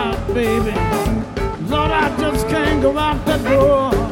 out, baby. Lord, I just can't go out the door.